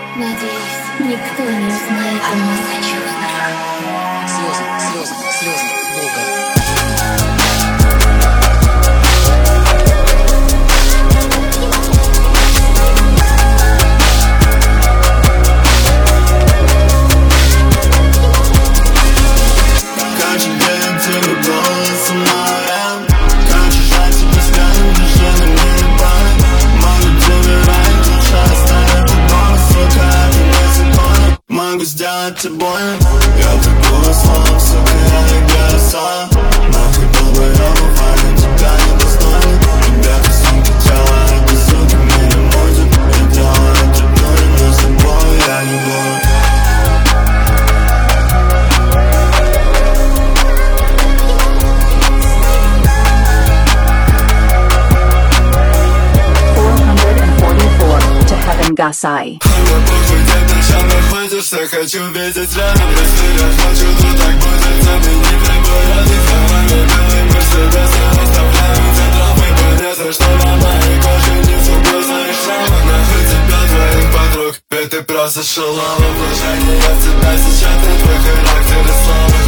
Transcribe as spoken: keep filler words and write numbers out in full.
Надеюсь, никто не узнает о моих чувствах. Слезы, слезы, слезы, Бога. Могу сделать тебе больно. Я такого слова, сука, я не голоса. Нахуй долбоёб, бывает, тебя недостойно. Ребята, сумки делают, и сука, мне не мутят. Я делаю это дурь, но с тобой я не буду. Gasai. Что хочу видеть рядом, если я хочу, то так будет. Замени приборы словами, белый мерседес. Я оставляю центров и понятно, что на моей коже не фугозные шрамы. Нахуй тебя, твоих подруг, ведь ты просто шалава. Вложение в тебя сейчас, и твой характер и слава.